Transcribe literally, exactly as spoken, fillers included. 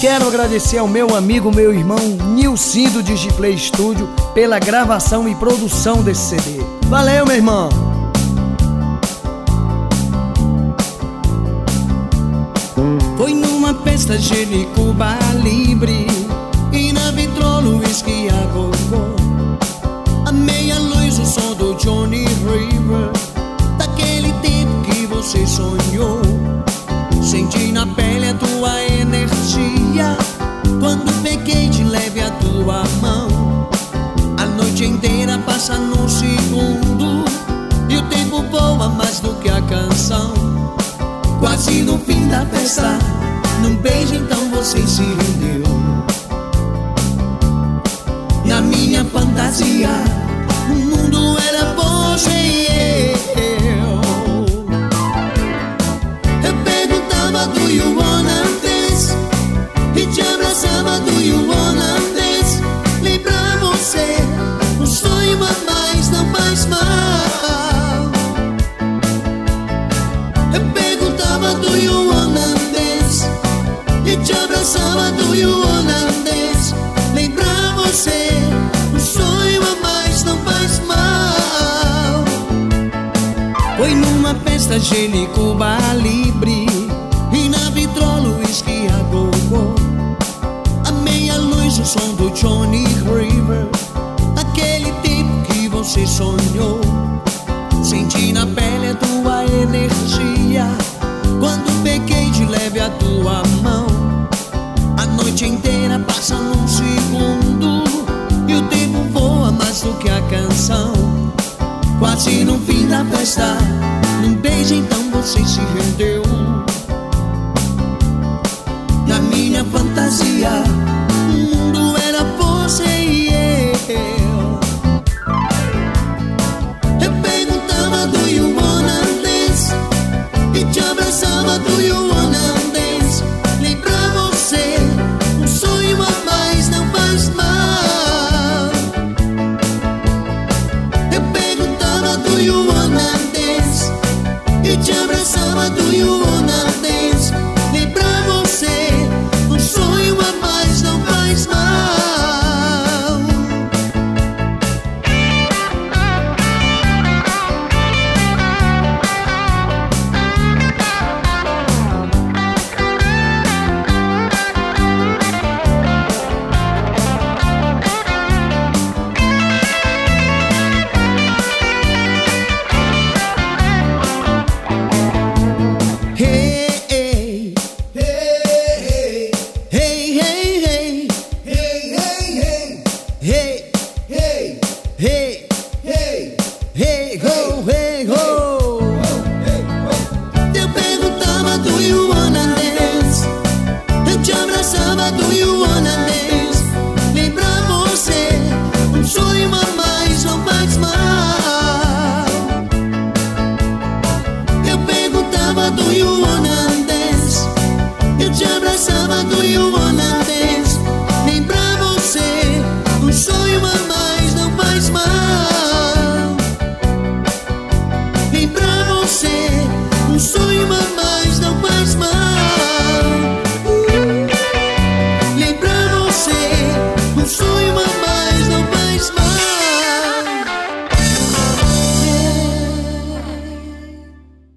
Quero agradecer ao meu amigo, meu irmão Nilcinho do Digiplay Studio pela gravação e produção desse C D. Valeu, meu irmão! Foi numa festa de Cuba Libre e na vitrola o whisky a gogô. A meia luz o som do Johnny River, daquele tempo que você sonhou. Senti na pele a tua energia quando peguei de leve a tua mão. A noite inteira passa num segundo e o tempo voa mais do que a canção. Quase no fim da festa, num beijo então você se rendeu. Na minha fantasia, o mundo era você e eu. Eu perguntava, do you wanna dance? E te abraçava, do you wanna dance? Lembrar você, um sonho a mais não faz mal. Eu perguntava, do you wanna dance? E te abraçava, do you wanna dance? Lembrar você, um sonho a mais não faz mal. Foi numa festa de Cuba Libre e na vitrola o whisky a gogô. A meia luz o som do Johnny River, aquele tempo que você sonhou. Senti na pele a tua energia quando peguei de leve a tua mão. A noite inteira passa num segundo e o tempo voa mais do que a canção. Quase no fim da festa, num beijo então você se rendeu. Na minha fantasia,